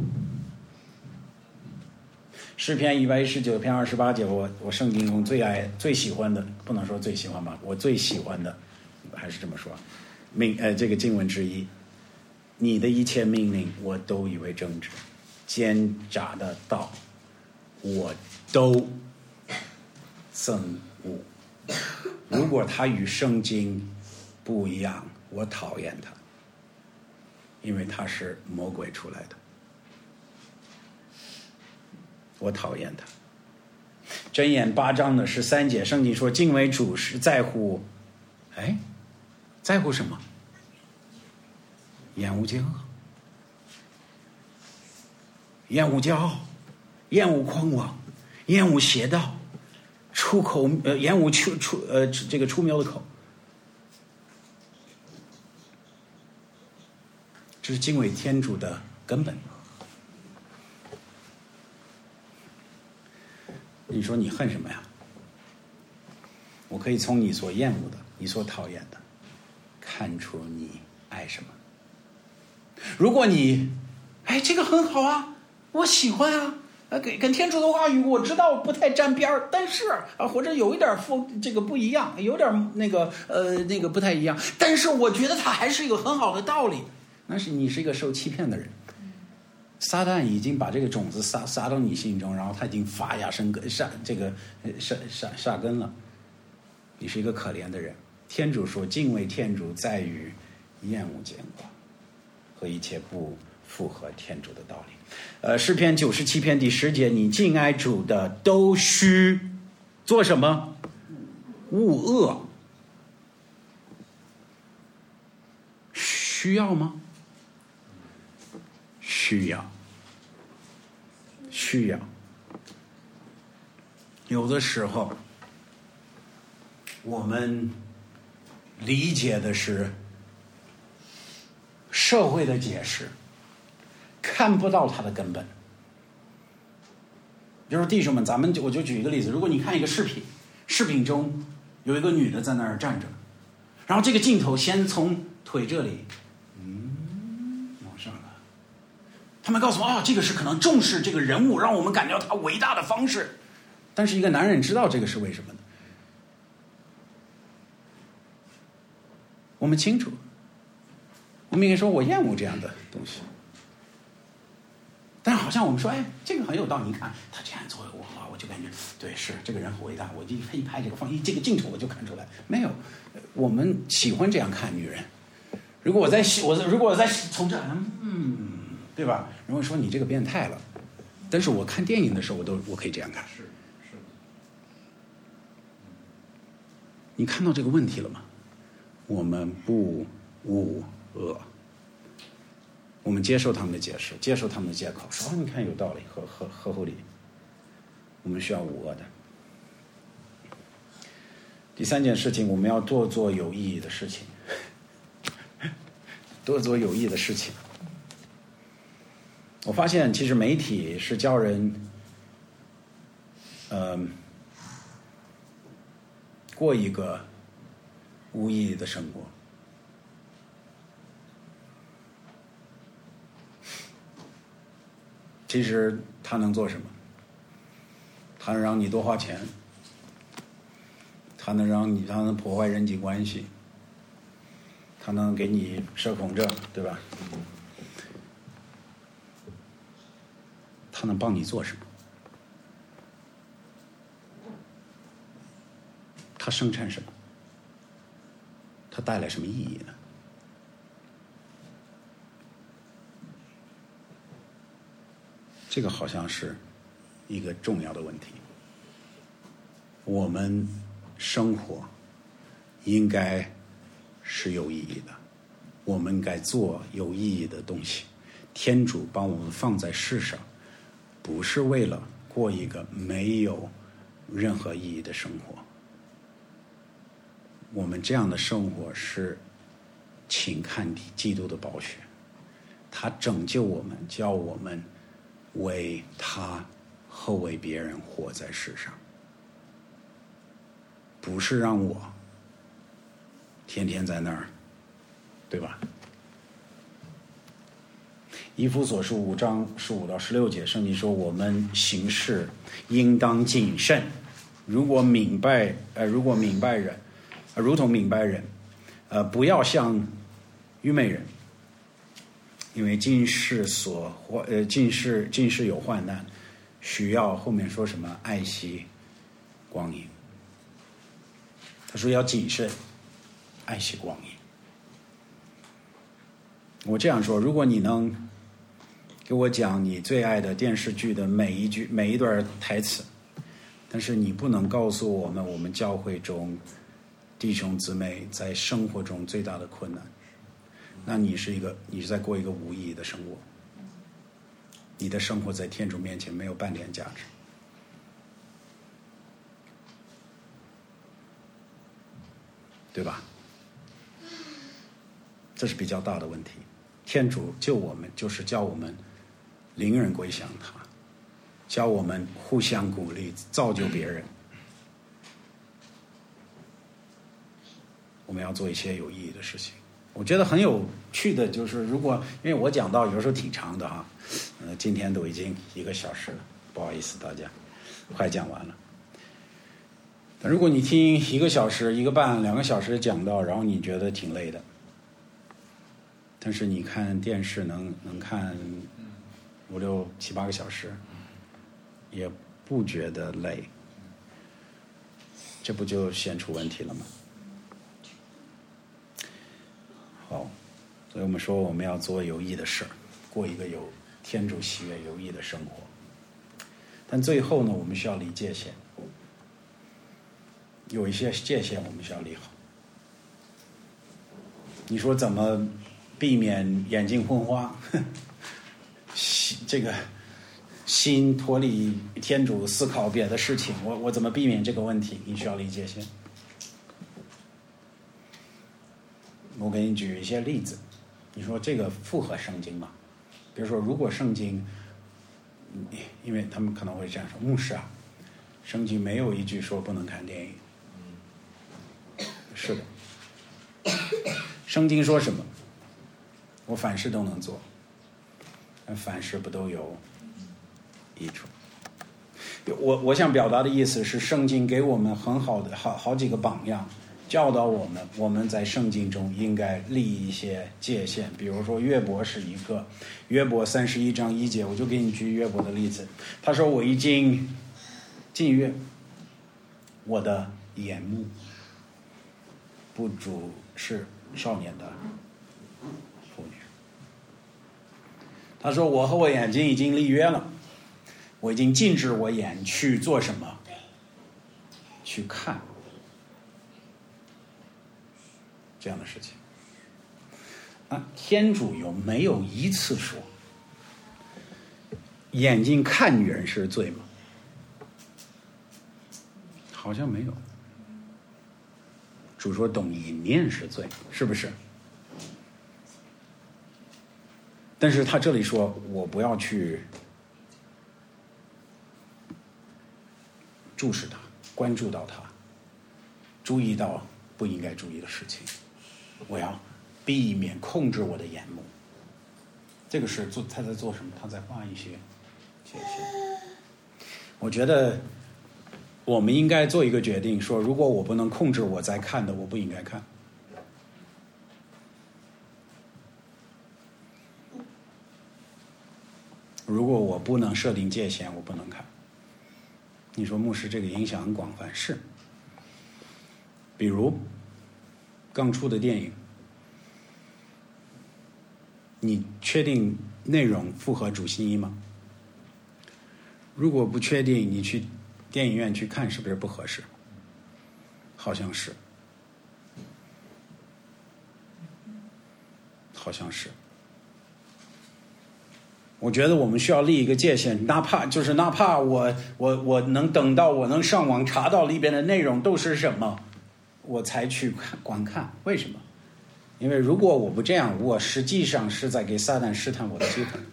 诗篇一百一十九篇二十八节，我我圣经中最爱最喜欢的，不能说最喜欢吧，我最喜欢的还是这么说，命呃这个经文之一，你的一切命令我都以为正直，奸诈的道我都憎恶。如果他与圣经不一样，我讨厌他，因为他是魔鬼出来的，我讨厌他。箴言八章的十三节，圣经说敬畏主是在乎，哎，在乎什么？厌恶奸恶，厌恶骄傲，厌恶狂妄，厌恶邪道，出口呃厌恶出出呃这个出苗的口。这是敬畏天主的根本。你说你恨什么呀？我可以从你所厌恶的、你所讨厌的，看出你爱什么。如果你，哎，这个很好啊，我喜欢啊，呃，跟跟天主的话语我知道不太沾边儿，但是啊，或者有一点不这个不一样，有点那个呃那个不太一样，但是我觉得它还是一个很好的道理。那是你是一个受欺骗的人，撒旦已经把这个种子撒撒到你心中，然后他已经发芽生根，杀这个杀杀杀根了。你是一个可怜的人。天主说，敬畏天主在于厌恶奸恶和一切不符合天主的道理。呃，诗篇九十七篇第十节，你敬爱主的都需做什么？恶恶。需要吗？需要，需要。有的时候，我们理解的是社会的解释，看不到它的根本。就是弟兄们，咱们就我就举一个例子，如果你看一个视频，视频中有一个女的在那儿站着，然后这个镜头先从腿这里，嗯，往上了。他们告诉我，哦，这个是可能重视这个人物，让我们感觉到他伟大的方式。但是一个男人知道这个是为什么的。我们清楚，我们应该说我厌恶这样的东西。但好像我们说，哎，这个很有道理。你看他这样做，我我就感觉对，是这个人很伟大。我就一拍这个放一这个镜头，我就看出来，没有，我们喜欢这样看女人。如果我在我如果我在从这，嗯，对吧？人会说你这个变态了。但是我看电影的时候，我都我可以这样看。 是是。 你看到这个问题了吗？我们不恶恶。我们接受他们的解释，接受他们的借口，说你看有道理，合合合乎理。我们需要无恶的。第三件事情，我们要多做有意义的事情，多做有意义的事情。我发现，其实媒体是教人，呃，过一个无意义的生活。 其实它能做什么？它能让你多花钱，它能让你，它能破坏人际关系，它能给你社恐症，对吧？它能帮你做什么？它生产什么？它带来什么意义呢？这个好像是一个重要的问题。我们生活应该是有意义的，我们应该做有意义的东西。天主把我们放在世上，不是为了过一个没有任何意义的生活。我们这样的生活是请看基督的宝血，他拯救我们，叫我们为他和为别人活在世上，不是让我天天在那儿，对吧？以弗所书五章十五到十六节，圣经说我们行事应当谨慎，如果明白呃，如果明白人，呃，如同明白人，呃，不要像愚昧人，因为今世所呃今世今世有患难，需要后面说什么爱惜光阴。他说要谨慎，爱惜光阴。我这样说，如果你能给我讲你最爱的电视剧的每一句每一段台词，但是你不能告诉我们我们教会中弟兄姊妹在生活中最大的困难，那你是一个你是在过一个无意义的生活，你的生活在天主面前没有半点价值。对吧？这是比较大的问题。天主救我们，就是叫我们灵人归向他，教我们互相鼓励，造就别人。我们要做一些有意义的事情。我觉得很有趣的就是，如果因为我讲到有时候挺长的哈，呃，今天都已经一个小时了，不好意思大家，快讲完了。如果你听一个小时、一个半、两个小时讲到，然后你觉得挺累的，但是你看电视能能看五六七八个小时，也不觉得累，这不就显出问题了吗？好，所以我们说我们要做有益的事，过一个有天主喜悦、有益的生活。但最后呢，我们需要立界限。有一些界限我们需要立好。你说怎么避免眼睛昏花，这个心脱离天主思考别的事情，我我怎么避免这个问题？你需要立界限。我给你举一些例子，你说这个符合圣经吗？比如说，如果圣经，因为他们可能会这样说，牧师啊，圣经没有一句说不能看电影。是的，圣经说什么？我凡事都能做，但凡事不都有益处？我我想表达的意思是，圣经给我们很好的好好几个榜样，教导我们我们在圣经中应该立一些界限。比如说约伯是一个，约伯三十一章一节，我就给你举约伯的例子。他说我已经近月，我的眼目不主是少年的妇女。他说我和我眼睛已经立约了，我已经禁止我眼去做什么，去看这样的事情。啊，天主有没有一次说眼睛看女人是罪吗？好像没有。主说懂淫念是罪，是不是？但是他这里说我不要去注视他，关注到他，注意到不应该注意的事情，我要避免控制我的眼目。这个是做他在做什么？他在画一些界限。我觉得我们应该做一个决定，说如果我不能控制我在看的，我不应该看。如果我不能设定界限，我不能看。你说牧师这个影响很广泛，是。比如刚出的电影，你确定内容符合主心意吗？如果不确定，你去电影院去看是不是不合适？好像是，好像是。我觉得我们需要立一个界限，哪怕就是哪怕我我我能等到我能上网查到里边的内容都是什么，我才去看观看。为什么？因为如果我不这样，我实际上是在给撒旦试探我的基本。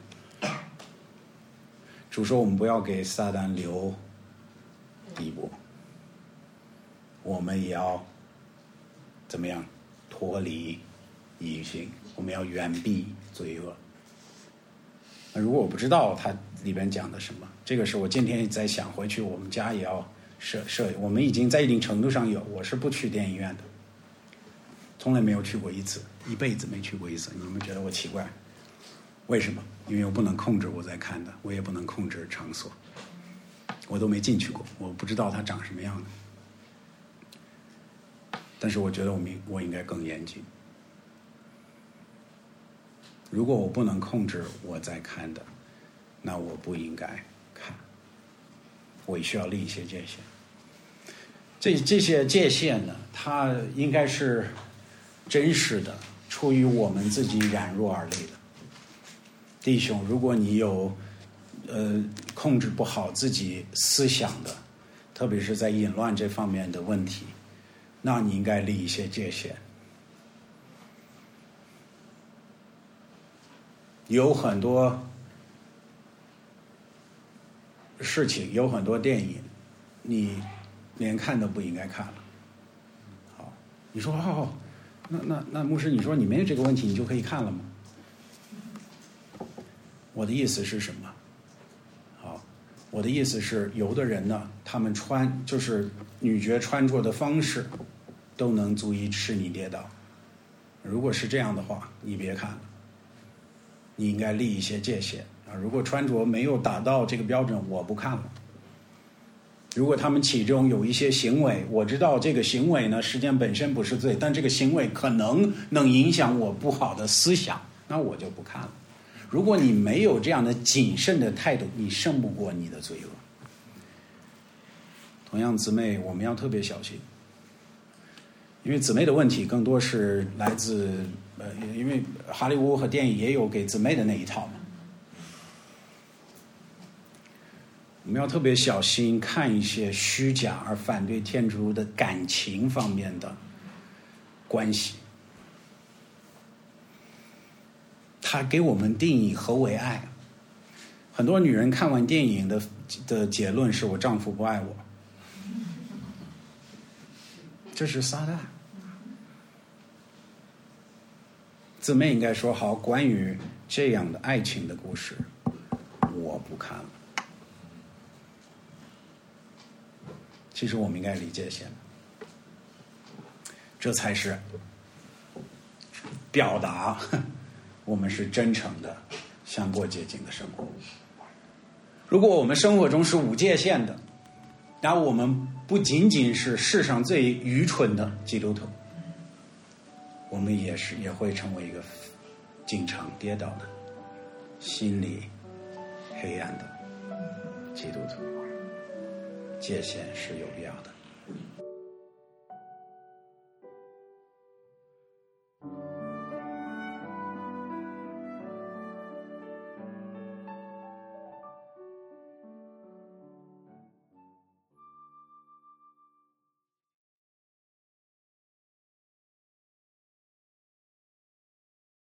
主说我们不要给撒旦留地步，我们也要怎么样脱离异性，我们要远避罪恶。如果我不知道它里边讲的什么，这个是我今天在想，回去我们家也要设设。我们已经在一定程度上有，我是不去电影院的，从来没有去过一次，一辈子没去过一次。你们觉得我奇怪？为什么？因为我不能控制我在看的，我也不能控制场所，我都没进去过，我不知道它长什么样的。但是我觉得我们我应该更严谨。如果我不能控制我在看的，那我不应该看，我也需要立一些界限。这这些界限呢，它应该是真实的，出于我们自己软弱而立的。弟兄，如果你有呃控制不好自己思想的，特别是在淫乱这方面的问题，那你应该立一些界限。有很多事情，有很多电影，你连看都不应该看了。好，你说哦，那那那牧师，你说你没有这个问题，你就可以看了吗？我的意思是什么？好，我的意思是，有的人呢，他们穿就是女角穿着的方式，都能足以使你跌倒。如果是这样的话，你别看了。你应该立一些界限啊！如果穿着没有达到这个标准，我不看了。如果他们其中有一些行为，我知道这个行为呢，实际上本身不是罪，但这个行为可能能影响我不好的思想，那我就不看了。如果你没有这样的谨慎的态度，你胜不过你的罪恶。同样，姊妹，我们要特别小心，因为姊妹的问题更多是来自。呃，因为好莱坞和电影也有给姊妹的那一套嘛，我们要特别小心看一些虚假而反对天主的感情方面的关系。他给我们定义何为爱。很多女人看完电影的的结论是我丈夫不爱我，这是撒旦。姊妹应该说好，关于这样的爱情的故事，我不看了。其实我们应该理界限，这才是表达我们是真诚的想过洁净的生活。如果我们生活中是无界限的，那我们不仅仅是世上最愚蠢的基督徒，我们也是也会成为一个经常跌倒的、心里黑暗的基督徒。界限是有必要的。